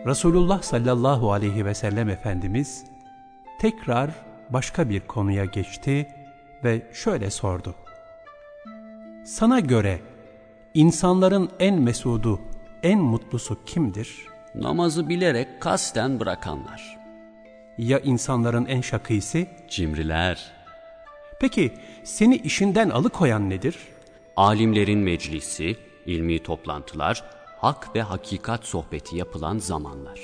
Resulullah sallallahu aleyhi ve sellem Efendimiz tekrar başka bir konuya geçti ve şöyle sordu. Sana göre insanların en mesudu, en mutlusu kimdir? Namazı bilerek kasten bırakanlar. Ya insanların en şakîsi? Cimriler. Peki seni işinden alıkoyan nedir? Alimlerin meclisi, ilmi toplantılar, hak ve hakikat sohbeti yapılan zamanlar.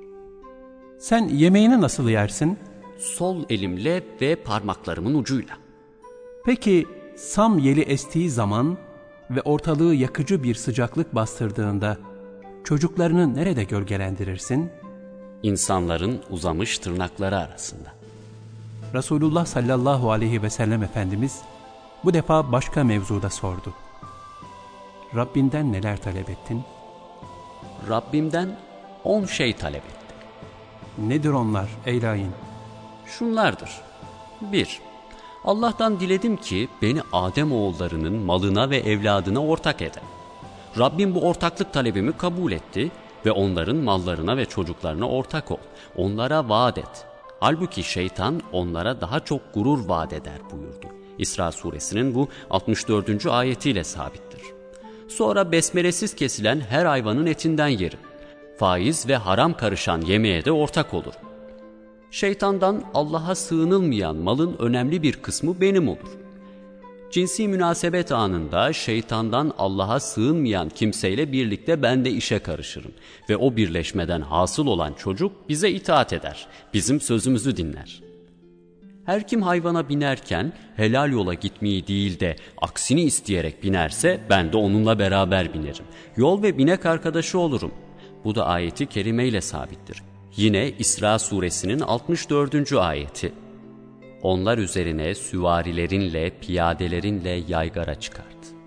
Sen yemeğini nasıl yersin? Sol elimle ve parmaklarımın ucuyla. Peki sam yeli estiği zaman ve ortalığı yakıcı bir sıcaklık bastırdığında çocuklarını nerede gölgelendirirsin? İnsanların uzamış tırnakları arasında. Resulullah sallallahu aleyhi ve sellem Efendimiz bu defa başka mevzuda sordu. Rabbinden neler talep ettin? Rabbimden 10 şey talep ettim. Nedir onlar ey lain? Şunlardır. 1. Allah'tan diledim ki beni Ademoğullarının malına ve evladına ortak eder. Rabbim bu ortaklık talebimi kabul etti ve onların mallarına ve çocuklarına ortak ol. Onlara vaat et. Halbuki şeytan onlara daha çok gurur vaat eder buyurdu. İsra suresinin bu 64. ayetiyle sabittir. Sonra besmelesiz kesilen her hayvanın etinden yerim. Faiz ve haram karışan yemeğe de ortak olur. Şeytandan Allah'a sığınılmayan malın önemli bir kısmı benim olur. Cinsi münasebet anında şeytandan Allah'a sığınmayan kimseyle birlikte ben de işe karışırım. Ve o birleşmeden hasıl olan çocuk bize itaat eder, bizim sözümüzü dinler. Her kim hayvana binerken helal yola gitmeyi değil de aksini isteyerek binerse ben de onunla beraber binerim. Yol ve binek arkadaşı olurum. Bu da ayeti kerimeyle sabittir. Yine İsra suresinin 64. ayeti. Onlar üzerine süvarilerinle, piyadelerinle yaygara çıkart.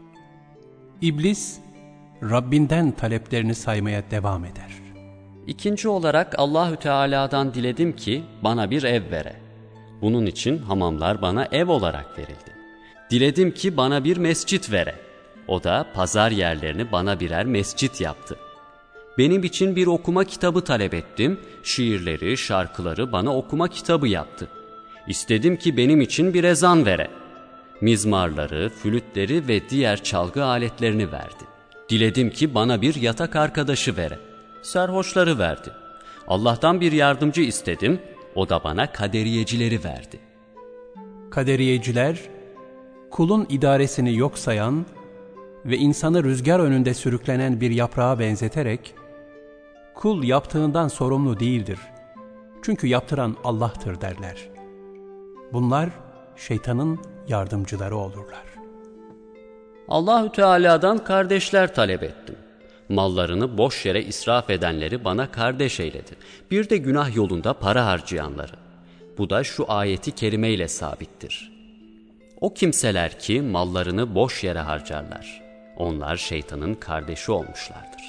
İblis, Rabbinden taleplerini saymaya devam eder. 2. olarak Allahü Teala'dan diledim ki bana bir ev vere. Bunun için hamamlar bana ev olarak verildi. Diledim ki bana bir mescit vere. O da pazar yerlerini bana birer mescit yaptı. Benim için bir okuma kitabı talep ettim. Şiirleri, şarkıları bana okuma kitabı yaptı. İstedim ki benim için bir ezan vere. Mizmarları, flütleri ve diğer çalgı aletlerini verdi. Diledim ki bana bir yatak arkadaşı vere. Serhoşları verdi. Allah'tan bir yardımcı istedim. O da bana kaderiyecileri verdi. Kaderiyeciler, kulun idaresini yok sayan ve insanı rüzgar önünde sürüklenen bir yaprağa benzeterek, kul yaptığından sorumlu değildir. Çünkü yaptıran Allah'tır derler. Bunlar şeytanın yardımcıları olurlar. Allahü Teala'dan kardeşler talep ettim. Mallarını boş yere israf edenleri bana kardeş eyledi. Bir de günah yolunda para harcayanları. Bu da şu ayeti kerimeyle sabittir. O kimseler ki mallarını boş yere harcarlar. Onlar şeytanın kardeşi olmuşlardır.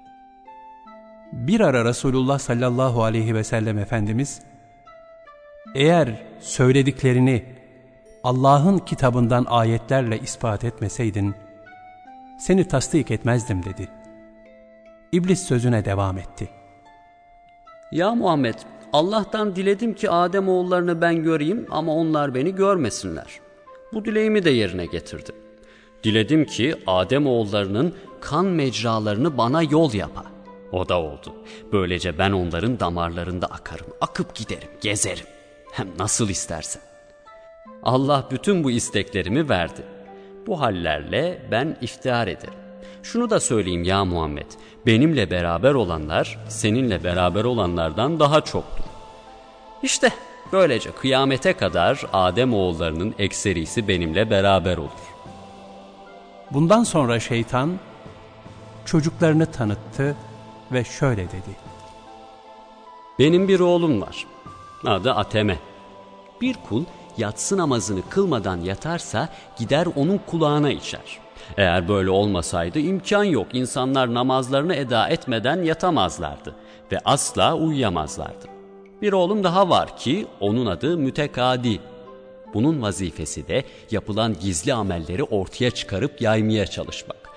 Bir ara Resulullah sallallahu aleyhi ve sellem Efendimiz, eğer söylediklerini Allah'ın kitabından ayetlerle ispat etmeseydin, seni tasdik etmezdim dedi. İblis sözüne devam etti. Ya Muhammed, Allah'tan diledim ki Ademoğullarını ben göreyim ama onlar beni görmesinler. Bu dileğimi de yerine getirdim. Diledim ki Ademoğullarının kan mecralarını bana yol yapa. O da oldu. Böylece ben onların damarlarında akarım, akıp giderim, gezerim. Hem nasıl istersen. Allah bütün bu isteklerimi verdi. Bu hallerle ben iftihar ederim. Şunu da söyleyeyim ya Muhammed, benimle beraber olanlar seninle beraber olanlardan daha çoktur. İşte böylece kıyamete kadar Ademoğullarının ekserisi benimle beraber olur. Bundan sonra şeytan çocuklarını tanıttı ve şöyle dedi. Benim bir oğlum var. Adı Ateme. Bir kul yatsı namazını kılmadan yatarsa gider onun kulağına içer. Eğer böyle olmasaydı imkan yok. İnsanlar namazlarını eda etmeden yatamazlardı ve asla uyuyamazlardı. Bir oğlum daha var ki onun adı Mütekadi. Bunun vazifesi de yapılan gizli amelleri ortaya çıkarıp yaymaya çalışmak.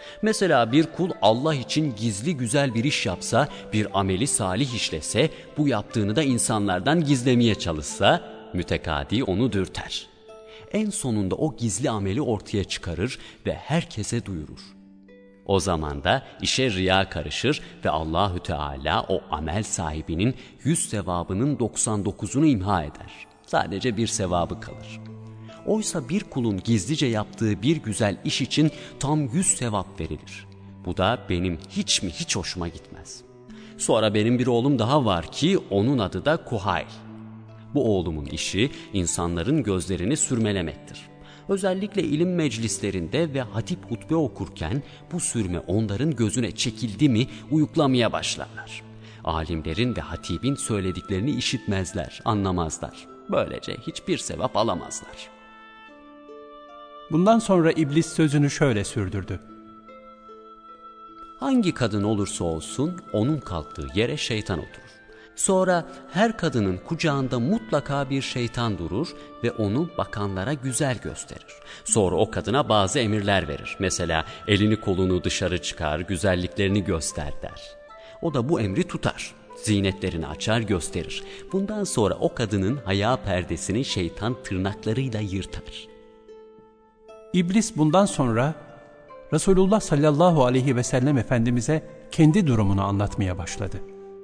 Mesela bir kul Allah için gizli güzel bir iş yapsa, bir ameli salih işlese, bu yaptığını da insanlardan gizlemeye çalışsa, mütekadi onu dürter. En sonunda o gizli ameli ortaya çıkarır ve herkese duyurur. O zaman da işe riya karışır ve Allahü Teala o amel sahibinin 100 sevabının 99'unu imha eder. Sadece bir sevabı kalır. Oysa bir kulun gizlice yaptığı bir güzel iş için tam 100 sevap verilir. Bu da benim hiç hoşuma gitmez. Sonra benim bir oğlum daha var ki onun adı da Kuhayl. Bu oğlumun işi insanların gözlerini sürmelemektir. Özellikle ilim meclislerinde ve hatip hutbe okurken bu sürme onların gözüne çekildi mi uyuklamaya başlarlar. Alimlerin ve hatibin söylediklerini işitmezler, anlamazlar. Böylece hiçbir sevap alamazlar. Bundan sonra iblis sözünü şöyle sürdürdü. Hangi kadın olursa olsun onun kalktığı yere şeytan oturur. Sonra her kadının kucağında mutlaka bir şeytan durur ve onu bakanlara güzel gösterir. Sonra o kadına bazı emirler verir. Mesela elini kolunu dışarı çıkar, güzelliklerini göster der. O da bu emri tutar. Zinetlerini açar gösterir. Bundan sonra o kadının haya perdesini şeytan tırnaklarıyla yırtar. İblis bundan sonra Resulullah sallallahu aleyhi ve sellem Efendimiz'e kendi durumunu anlatmaya başladı.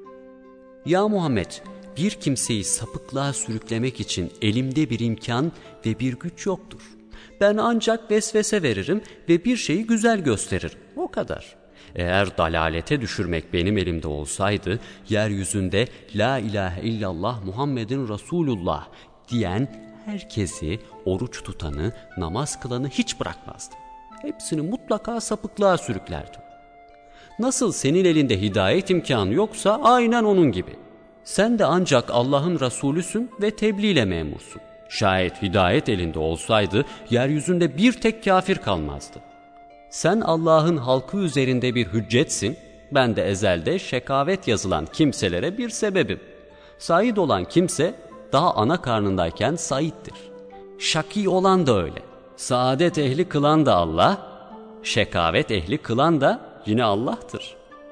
Ya Muhammed, bir kimseyi sapıklığa sürüklemek için elimde bir imkan ve bir güç yoktur. Ben ancak vesvese veririm ve bir şeyi güzel gösteririm. O kadar. Eğer dalalete düşürmek benim elimde olsaydı, yeryüzünde La ilahe illallah Muhammedin Resulullah diyen herkesi, oruç tutanı, namaz kılanı hiç bırakmazdım. Hepsini mutlaka sapıklığa sürüklerdim. Nasıl senin elinde hidayet imkanı yoksa aynen onun gibi. Sen de ancak Allah'ın Resulüsün ve tebliğ ile memursun. Şayet hidayet elinde olsaydı yeryüzünde bir tek kafir kalmazdı. Sen Allah'ın halkı üzerinde bir hüccetsin, ben de ezelde şekavet yazılan kimselere bir sebebim. Said olan kimse daha ana karnındayken saittir. Şaki olan da öyle. Saadet ehli kılan da Allah, şekavet ehli kılan da yine Allah'tır.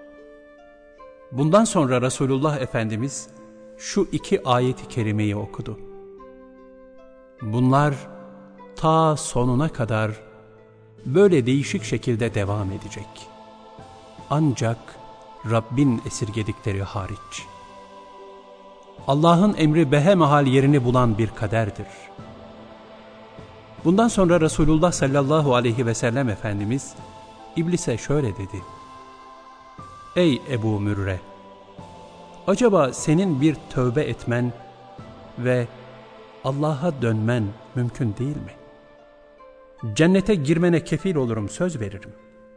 Bundan sonra Resulullah Efendimiz şu iki ayeti kerimeyi okudu. Bunlar ta sonuna kadar böyle değişik şekilde devam edecek. Ancak Rabbin esirgedikleri hariç. Allah'ın emri behemahal yerini bulan bir kaderdir. Bundan sonra Resulullah sallallahu aleyhi ve sellem Efendimiz İblise şöyle dedi. Ey Ebu Mürre! Acaba senin bir tövbe etmen ve Allah'a dönmen mümkün değil mi? Cennete girmene kefil olurum, söz veririm.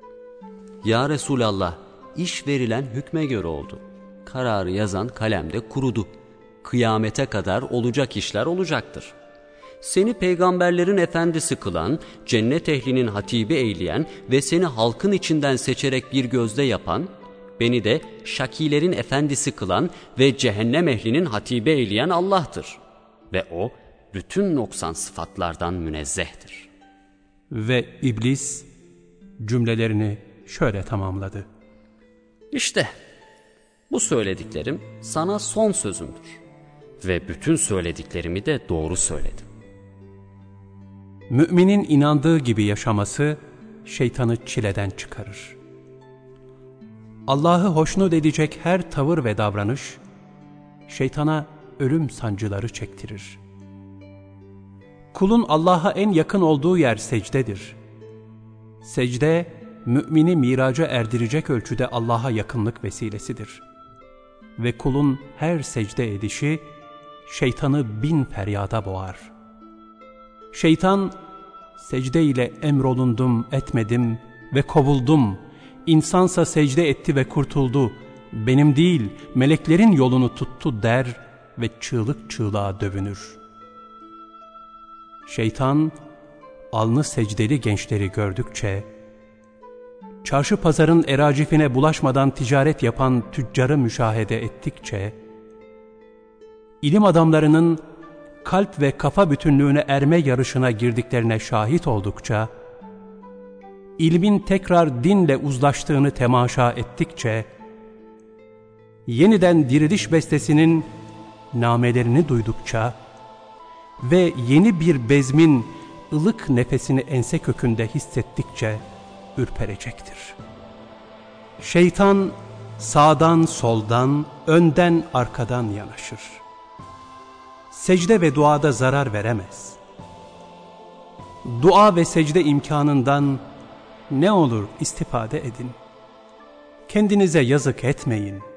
Ya Resulallah, iş verilen hükme göre oldu. Kararı yazan kalemde kurudu. Kıyamete kadar olacak işler olacaktır. Seni peygamberlerin efendisi kılan, cennet ehlinin hatibi eyleyen ve seni halkın içinden seçerek bir gözde yapan, beni de şakilerin efendisi kılan ve cehennem ehlinin hatibi eyleyen Allah'tır. Ve O, bütün noksan sıfatlardan münezzehtir. Ve İblis cümlelerini şöyle tamamladı. İşte bu söylediklerim sana son sözümdür. Ve bütün söylediklerimi de doğru söyledim. Müminin inandığı gibi yaşaması şeytanı çileden çıkarır. Allah'ı hoşnut edecek her tavır ve davranış şeytana ölüm sancıları çektirir. Kulun Allah'a en yakın olduğu yer secdedir. Secde, mümini miraca erdirecek ölçüde Allah'a yakınlık vesilesidir. Ve kulun her secde edişi şeytanı 1000 feryada boğar. Şeytan, secde ile emrolundum, etmedim ve kovuldum. İnsansa secde etti ve kurtuldu. Benim değil, meleklerin yolunu tuttu der ve çığlık çığlığa dövünür. Şeytan, alnı secdeli gençleri gördükçe, çarşı pazarın eracifine bulaşmadan ticaret yapan tüccarı müşahede ettikçe, ilim adamlarının kalp ve kafa bütünlüğüne erme yarışına girdiklerine şahit oldukça, ilmin tekrar dinle uzlaştığını temaşa ettikçe, yeniden diriliş bestesinin namelerini duydukça ve yeni bir bezmin ılık nefesini ense kökünde hissettikçe ürperecektir. Şeytan sağdan soldan, önden arkadan yanaşır. Secde ve duada zarar veremez. Dua ve secde imkanından ne olur istifade edin. Kendinize yazık etmeyin.